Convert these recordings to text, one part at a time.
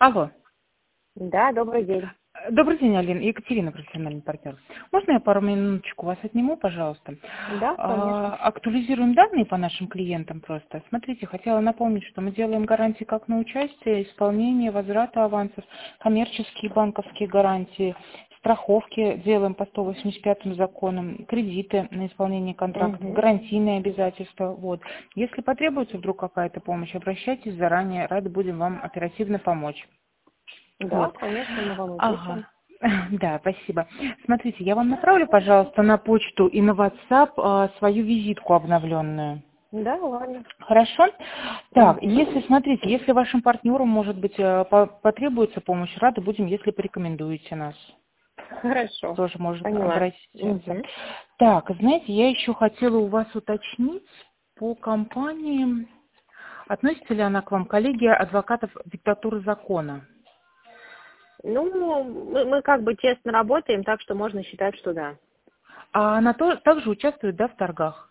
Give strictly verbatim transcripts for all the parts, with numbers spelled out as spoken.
Алло. Да, добрый день. Добрый день, Алина. Екатерина, профессиональный партнер. Можно я пару минуточек у вас отниму, пожалуйста? Да, конечно. А, Актуализируем данные по нашим клиентам просто. Смотрите, хотела напомнить, что мы делаем гарантии как на участие, исполнение, возврата авансов, коммерческие банковские гарантии, страховки делаем по сто восемьдесят пятым законам, кредиты на исполнение контрактов, Угу. гарантийные обязательства. Вот. Если потребуется вдруг какая-то помощь, обращайтесь заранее, рады будем вам оперативно помочь. Да, Вот. конечно, мы вам Ага. ответим. Да, спасибо. Смотрите, я вам направлю, пожалуйста, на почту и на WhatsApp а, свою визитку обновленную. Да, ладно. Хорошо? Так, Угу. если, смотрите, если вашим партнерам, может быть, э, по- потребуется помощь, рады будем, если порекомендуете нас. Хорошо. Тоже может Поняла. обращаться. Угу. Так, знаете, я еще хотела у вас уточнить по компании, относится ли она к вам, коллегия адвокатов диктатуры закона? Ну, мы, мы как бы честно работаем, так что можно считать, что да. А она то- также участвует, да, в торгах?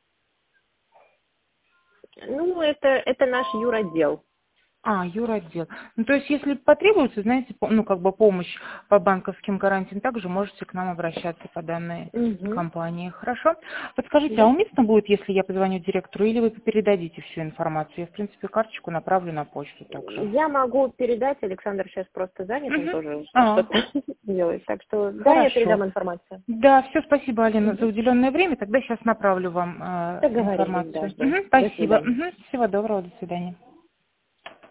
Ну, это, это наш юротдел. А, юротдел. Ну, то есть, если потребуется, знаете, по- ну, как бы помощь по банковским гарантиям, также можете к нам обращаться по данной Угу. компании. Хорошо? Подскажите, а Да. уместно будет, если я позвоню директору, или вы передадите всю информацию? Я, в принципе, карточку направлю на почту также. Я могу передать, Александр сейчас просто занят, он Угу. тоже А, что-то делает. Так что да, я хорошо. передам информацию. Да, все, спасибо, Алина, за Угу. уделенное время. Тогда сейчас направлю вам э, Договорились, да, информацию. жду. Мгм, До спасибо. свидания. Мгм, всего доброго, до свидания.